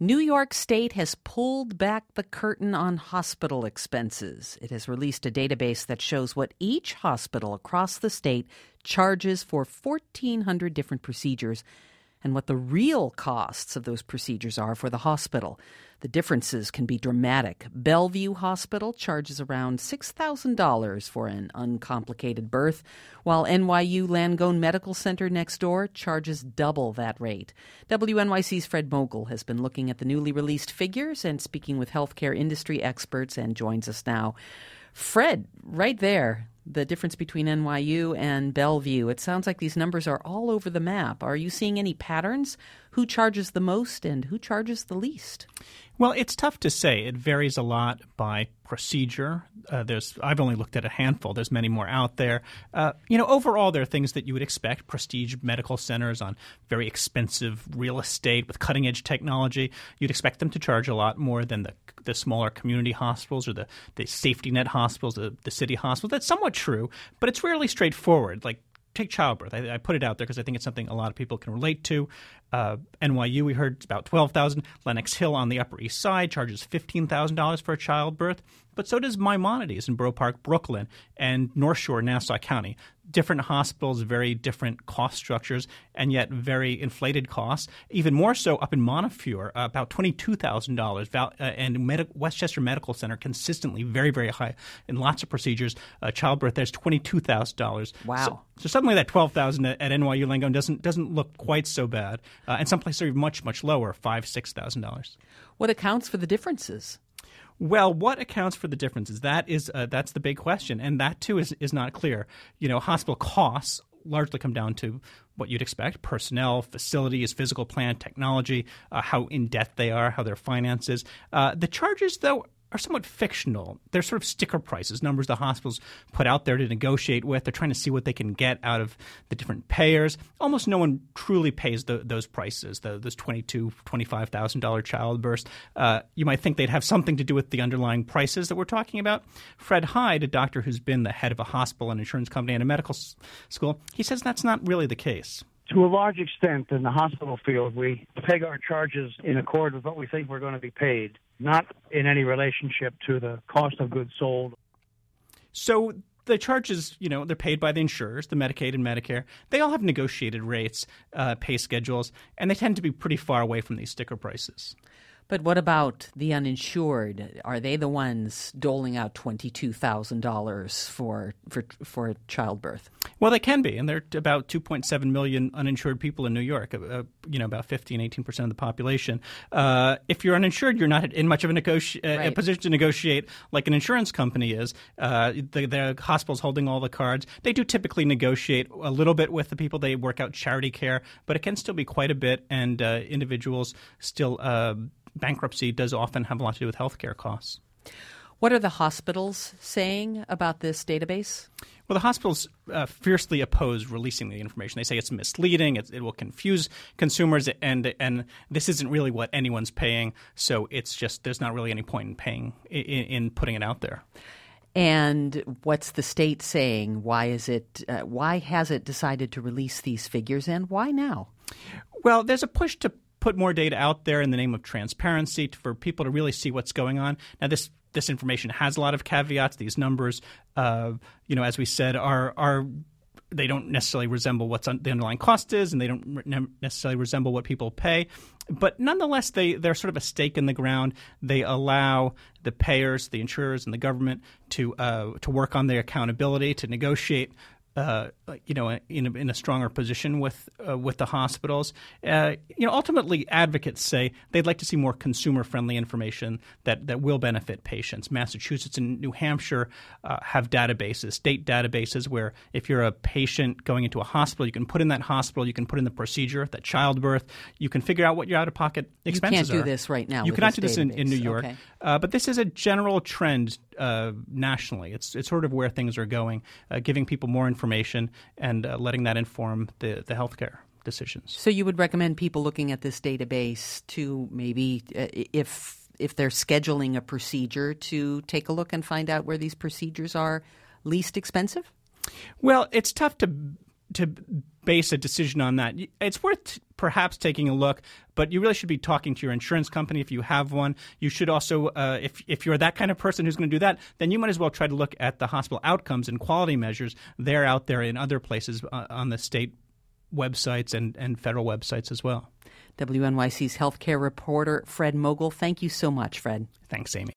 New York State has pulled back the curtain on hospital expenses. It has released a database that shows what each hospital across the state charges for 1,400 different procedures and what the real costs of those procedures are for the hospital. The differences can be dramatic. Bellevue Hospital charges around $6,000 for an uncomplicated birth, while NYU Langone Medical Center next door charges double that rate. WNYC's Fred Mogul has been looking at the newly released figures and speaking with healthcare industry experts and joins us now. Fred, right there, the difference between NYU and Bellevue. It sounds like these numbers are all over the map. Are you seeing any patterns? Who charges the most and who charges the least? Well, it's tough to say. It varies a lot by procedure. I've only looked at a handful. There's many more out there. Overall, there are things that you would expect. Prestige medical centers on very expensive real estate with cutting-edge technology. You'd expect them to charge a lot more than the smaller community hospitals or the safety net hospitals, the city hospitals. That's somewhat true, but it's rarely straightforward. Like, take childbirth. I put it out there because I think it's something a lot of people can relate to. NYU, we heard, it's about $12,000. Lenox Hill on the Upper East Side charges $15,000 for a childbirth. But so does Maimonides in Borough Park, Brooklyn, and North Shore, Nassau County. Different hospitals, very different cost structures, and yet very inflated costs. Even more so up in Montefiore, about $22,000. And Westchester Medical Center, consistently very, very high in lots of procedures. Childbirth, there's $22,000. Wow. So suddenly that $12,000 at NYU Langone doesn't look quite so bad. And some places are much, much lower, $5,000, $6,000. What accounts for the differences? Well, what accounts for the differences? That's the big question, and that too is not clear. Hospital costs largely come down to what you'd expect: personnel, facilities, physical plant, technology, how in debt they are, how their finances. The charges, though, are somewhat fictional. They're sort of sticker prices, numbers the hospitals put out there to negotiate with. They're trying to see what they can get out of the different payers. Almost no one truly pays those prices, those $22,000, $25,000 childbirths. You might think they'd have something to do with the underlying prices that we're talking about. Fred Hyde, a doctor who's been the head of a hospital, an insurance company, and a medical school, he says that's not really the case. To a large extent, in the hospital field, we peg our charges in accord with what we think we're going to be paid, not in any relationship to the cost of goods sold. So the charges, they're paid by the insurers, the Medicaid and Medicare. They all have negotiated rates, pay schedules, and they tend to be pretty far away from these sticker prices. But what about the uninsured? Are they the ones doling out $22,000 for childbirth? Well, they can be, and there are about 2.7 million uninsured people in New York, about 15-18% of the population. If you're uninsured, you're not in much of a position to negotiate like an insurance company is. The hospital's holding all the cards. They do typically negotiate a little bit with the people. They work out charity care, but it can still be quite a bit, and individuals still bankruptcy does often have a lot to do with healthcare costs. What are the hospitals saying about this database? Well, the hospitals fiercely oppose releasing the information. They say it's misleading, it will confuse consumers, and this isn't really what anyone's paying, so it's just there's not really any point in paying in putting it out there. And what's the state saying? Why has it decided to release these figures, and why now? Well, there's a push to put more data out there in the name of transparency for people to really see what's going on. Now, this information has a lot of caveats. These numbers, as we said, are they don't necessarily resemble what the underlying cost is, and they don't necessarily resemble what people pay. But nonetheless, they're sort of a stake in the ground. They allow the payers, the insurers, and the government to work on their accountability, to negotiate in a stronger position with the hospitals. Ultimately, advocates say they'd like to see more consumer-friendly information that will benefit patients. Massachusetts and New Hampshire have databases, state databases, where if you're a patient going into a hospital, you can put in that hospital, you can put in the procedure, that childbirth, you can figure out what your out-of-pocket expenses are. You can't do this right now. You cannot do this in New York. Okay. But this is a general trend nationally. It's sort of where things are going, giving people more information and letting that inform the healthcare decisions. So you would recommend people looking at this database to maybe, if they're scheduling a procedure, to take a look and find out where these procedures are least expensive? Well, it's tough to to base a decision on that. It's worth perhaps taking a look, but you really should be talking to your insurance company if you have one. You should also, if you're that kind of person who's going to do that, then you might as well try to look at the hospital outcomes and quality measures. They're out there in other places on the state websites and federal websites as well. WNYC's healthcare reporter Fred Mogul. Thank you so much, Fred. Thanks, Amy.